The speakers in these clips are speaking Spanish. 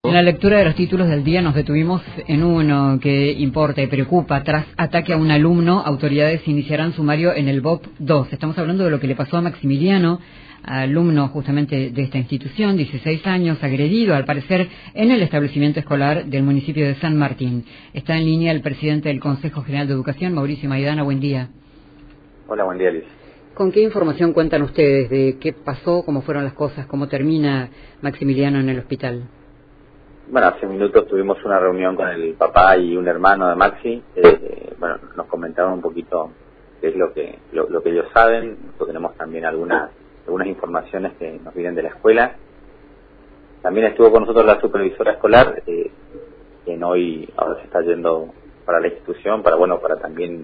En la lectura de los títulos del día nos detuvimos en uno que importa y preocupa. Tras ataque a un alumno, autoridades iniciarán sumario en el BOP 2. Estamos hablando de lo que le pasó a Maximiliano, alumno justamente de esta institución, 16 años, agredido al parecer en el establecimiento escolar del municipio de San Martín. Está en línea el presidente del Consejo General de Educación, Mauricio Maidana. Buen día. Hola, buen día, Liz. ¿Con qué información cuentan ustedes de qué pasó, cómo fueron las cosas, cómo termina Maximiliano en el hospital? Bueno, hace minutos tuvimos una reunión con el papá y un hermano de Maxi. Bueno, nos comentaron un poquito qué es lo que ellos saben. Nosotros tenemos también algunas informaciones que nos vienen de la escuela. También estuvo con nosotros la supervisora escolar, quien hoy ahora se está yendo para la institución, para también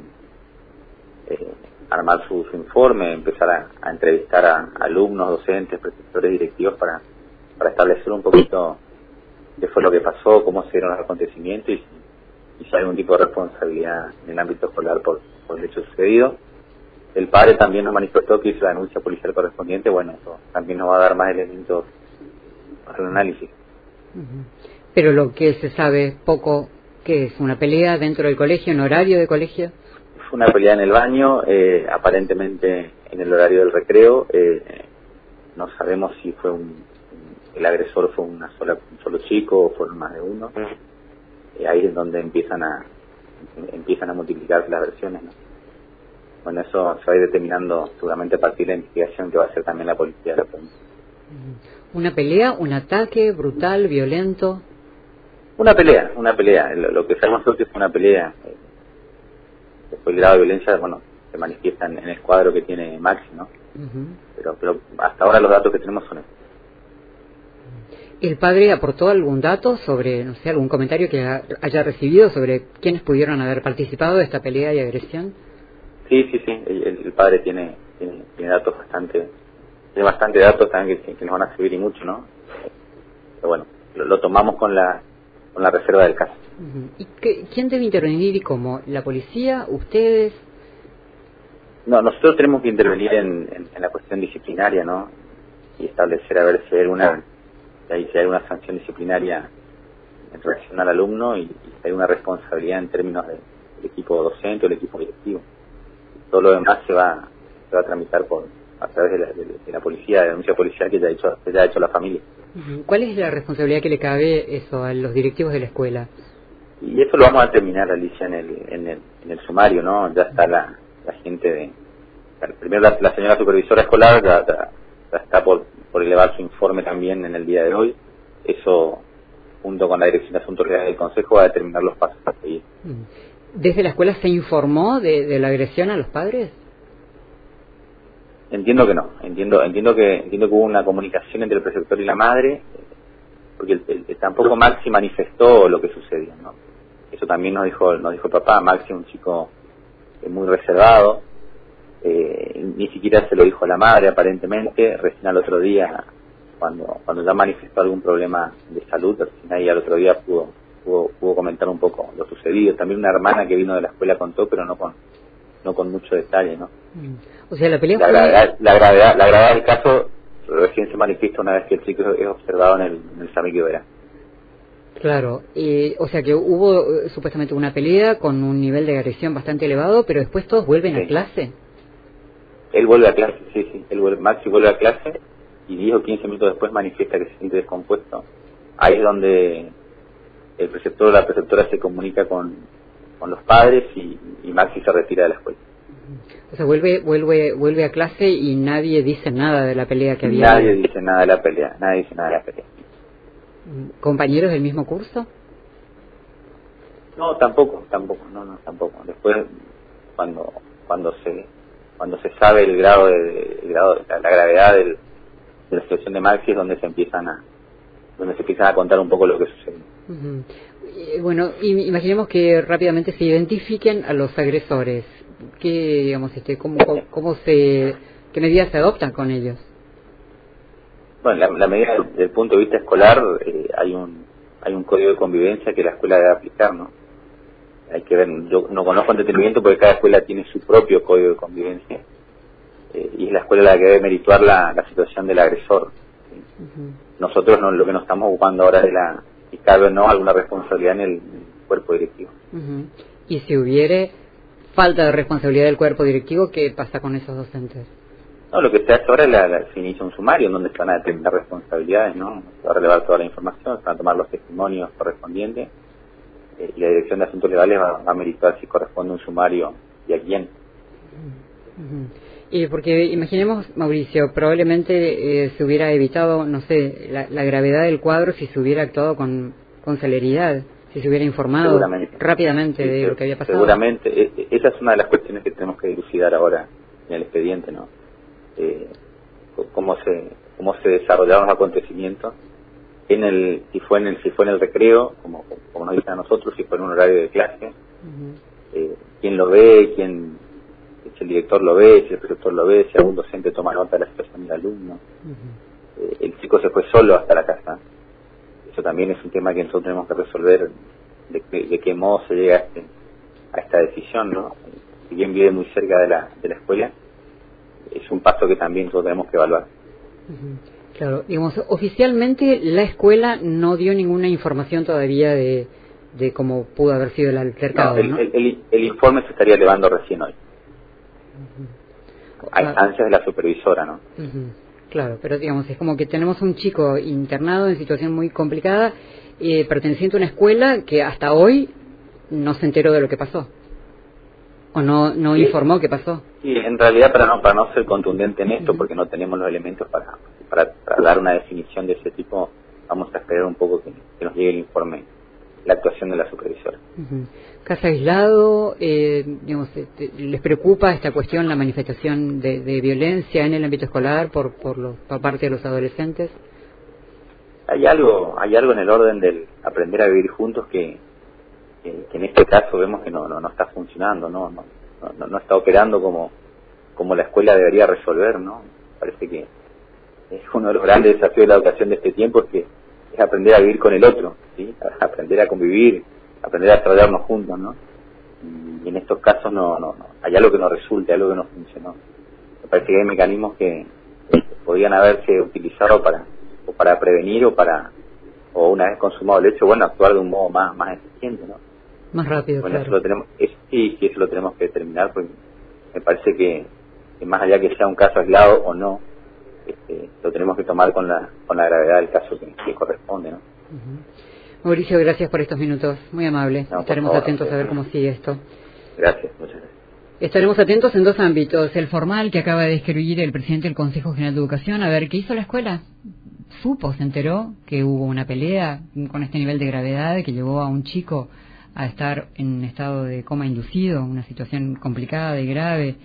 armar su informe, empezar a entrevistar a alumnos, docentes, preceptores, directivos para establecer un poquito qué fue lo que pasó, cómo se dieron los acontecimientos y si hay algún tipo de responsabilidad en el ámbito escolar por el hecho sucedido. El padre también nos manifestó que hizo la denuncia policial correspondiente. Bueno, eso también nos va a dar más elementos para el análisis. Pero lo que se sabe poco, ¿qué es? ¿Una pelea dentro del colegio, en horario de colegio? Fue una pelea en el baño, aparentemente en el horario del recreo. No sabemos si fue el agresor fue un solo chico o fueron más de uno. Ahí es donde empiezan a multiplicarse las versiones, ¿no? Bueno, eso se va a ir determinando seguramente a partir de la investigación que va a hacer también la policía de la provincia. ¿Una pelea, un ataque brutal, violento? Una pelea. Lo que sabemos nosotros es que fue una pelea. Después el grado de violencia, se manifiesta en el cuadro que tiene Maxi, ¿no? Pero hasta ahora los datos que tenemos son estos. ¿El padre aportó algún dato sobre, no sé, algún comentario que haya recibido sobre quiénes pudieron haber participado de esta pelea y agresión? Sí. El padre tiene datos bastante datos también que nos van a servir y mucho, ¿no? Pero bueno, lo tomamos con la reserva del caso. ¿Y quién debe intervenir y cómo? ¿La policía? ¿Ustedes? No, nosotros tenemos que intervenir en la cuestión disciplinaria, ¿no? Y establecer a ver si hay una sanción disciplinaria en relación al alumno y si hay una responsabilidad en términos del equipo docente o el equipo directivo. Todo lo demás se va a tramitar a través de la policía, de denuncia policial que ya ha hecho la familia. ¿Cuál es la responsabilidad que le cabe eso a los directivos de la escuela? Y eso lo vamos a terminar, Alicia, en el sumario, ¿no? Ya está la gente primero la señora supervisora escolar ya está por elevar su informe también en el día de hoy. Eso, junto con la Dirección de Asuntos Legales del Consejo, va a determinar los pasos a seguir. ¿Desde la escuela se informó de la agresión a los padres? Entiendo que no. Entiendo que hubo una comunicación entre el preceptor y la madre, porque tampoco Maxi manifestó lo que sucedió, ¿no? Eso también nos dijo el papá. Maxi es un chico muy reservado, ni siquiera se lo dijo a la madre aparentemente. Recién al otro día, cuando ya manifestó algún problema de salud, recién ahí al otro día pudo comentar un poco lo sucedido. También una hermana que vino de la escuela contó, pero no con mucho detalle, ¿no? O sea, la pelea la gravedad del caso recién se manifiesta una vez que el chico es observado en el SAMI que verá. Claro, o sea que hubo supuestamente una pelea con un nivel de agresión bastante elevado, pero después todos vuelven a clase. Él vuelve a clase, sí. Maxi vuelve a clase y 10 o 15 minutos después manifiesta que se siente descompuesto. Ahí es donde el preceptor o la preceptora se comunica con los padres y Maxi se retira de la escuela. O sea, vuelve a clase y nadie dice nada de la pelea que había. Nadie dice nada de la pelea. ¿Compañeros del mismo curso? No, tampoco. Después, cuando se sabe el grado de la gravedad de la situación de Maxi, es donde se empiezan a contar un poco lo que sucede. Bueno, imaginemos que rápidamente se identifiquen a los agresores. ¿Qué medidas se adoptan con ellos? Bueno, la medida desde el punto de vista escolar, hay un código de convivencia que la escuela debe aplicar, ¿no? Hay que ver, yo no conozco en detenimiento porque cada escuela tiene su propio código de convivencia y es la escuela la que debe merituar la situación del agresor, ¿sí? Nosotros lo que nos estamos ocupando ahora es si cabe o no alguna responsabilidad en el cuerpo directivo. Y si hubiere falta de responsabilidad del cuerpo directivo, ¿qué pasa con esos docentes? No, lo que se hace ahora es se inicia un sumario en donde se van a determinar responsabilidades, ¿no? Se va a relevar toda la información, se van a tomar los testimonios correspondientes y la Dirección de Asuntos Legales va a meritar si corresponde un sumario y a quién. Y porque imaginemos, Mauricio, probablemente se hubiera evitado, no sé, la gravedad del cuadro si se hubiera actuado con celeridad, si se hubiera informado rápidamente de lo que había pasado. Seguramente, esa es una de las cuestiones que tenemos que dilucidar ahora en el expediente, ¿no? Cómo se desarrollaron los acontecimientos, si fue en el recreo, como nos dicen a nosotros, si fue en un horario de clase, quién lo ve, si el director lo ve, si el profesor lo ve, si algún docente toma nota de la situación del alumno. El chico se fue solo hasta la casa. Eso también es un tema que nosotros tenemos que resolver, de qué modo se llega a esta decisión, ¿no? Si bien vive muy cerca de la escuela, es un paso que también nosotros tenemos que evaluar. Claro, digamos, oficialmente la escuela no dio ninguna información todavía de cómo pudo haber sido el altercado, ¿no? El informe se estaría elevando recién hoy. A instancias de la supervisora, ¿no? Claro, pero digamos, es como que tenemos un chico internado en situación muy complicada, perteneciente a una escuela que hasta hoy no se enteró de lo que pasó. ¿O no informó qué pasó? Sí, en realidad para no ser contundente en esto, porque no tenemos los elementos para dar una definición de ese tipo, vamos a esperar un poco que nos llegue el informe, la actuación de la supervisora. ¿Caso aislado? Digamos, ¿les preocupa esta cuestión, la manifestación de violencia en el ámbito escolar por parte de los adolescentes? Hay algo en el orden del aprender a vivir juntos que en este caso vemos que no está funcionando, no está operando como la escuela debería resolver, ¿no? Parece que es uno de los grandes desafíos de la educación de este tiempo, es aprender a vivir con el otro, ¿sí? Aprender a convivir, aprender a desarrollarnos juntos, ¿no? Y en estos casos hay algo que no resulta, algo que no funcionó. Me parece que hay mecanismos que podrían haberse utilizado para prevenir o una vez consumado el hecho, actuar de un modo más eficiente, ¿no? Más rápido, bueno, claro. Eso lo tenemos, eso lo tenemos que determinar, porque me parece que más allá que sea un caso aislado o no, lo tenemos que tomar con la gravedad del caso que corresponde, ¿no? Mauricio, gracias por estos minutos, muy amable. Estaremos atentos a ver cómo sigue esto. Gracias, muchas gracias. Estaremos atentos en dos ámbitos: el formal que acaba de describir el presidente del Consejo General de Educación, a ver qué hizo la escuela. Se enteró que hubo una pelea con este nivel de gravedad que llevó a un chico a estar en estado de coma inducido, una situación complicada y grave.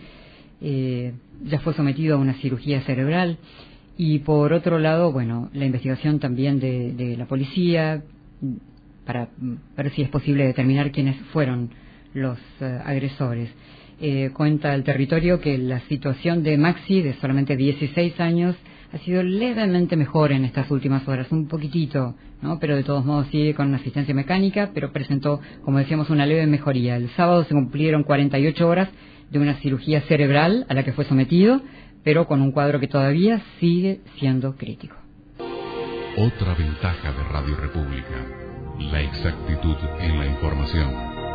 Ya fue sometido a una cirugía cerebral. Y por otro lado, la investigación también de la policía para ver si es posible determinar quiénes fueron los agresores. Cuenta el territorio que la situación de Maxi, de solamente 16 años, ha sido levemente mejor en estas últimas horas, un poquitito, ¿no? Pero de todos modos sigue con una asistencia mecánica, pero presentó, como decíamos, una leve mejoría. El sábado se cumplieron 48 horas de una cirugía cerebral a la que fue sometido, pero con un cuadro que todavía sigue siendo crítico. Otra ventaja de Radio República, la exactitud en la información.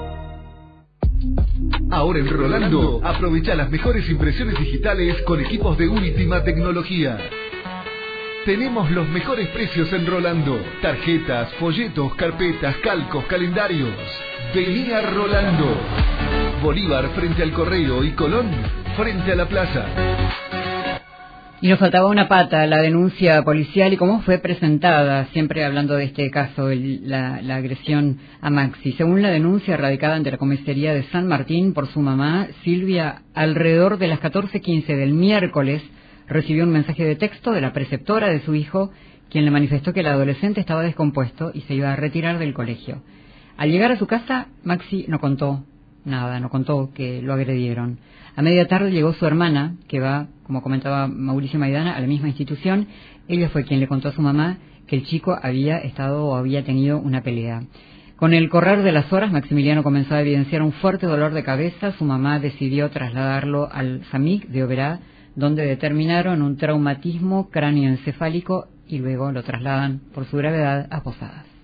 Ahora en Rolando, aprovecha las mejores impresiones digitales con equipos de última tecnología. Tenemos los mejores precios en Rolando. Tarjetas, folletos, carpetas, calcos, calendarios. Vení a Rolando. Bolívar frente al Correo y Colón frente a la Plaza. Y nos faltaba una pata, la denuncia policial y cómo fue presentada, siempre hablando de este caso, la agresión a Maxi. Según la denuncia radicada ante la comisaría de San Martín por su mamá, Silvia, alrededor de las 14:15 del miércoles, recibió un mensaje de texto de la preceptora de su hijo, quien le manifestó que el adolescente estaba descompuesto y se iba a retirar del colegio. Al llegar a su casa, Maxi no contó nada, no contó que lo agredieron. A media tarde llegó su hermana, que va, como comentaba Mauricio Maidana, a la misma institución. Ella fue quien le contó a su mamá que el chico había tenido una pelea. Con el correr de las horas, Maximiliano comenzó a evidenciar un fuerte dolor de cabeza. Su mamá decidió trasladarlo al SAMIC de Oberá, donde determinaron un traumatismo cráneoencefálico y luego lo trasladan por su gravedad a Posadas.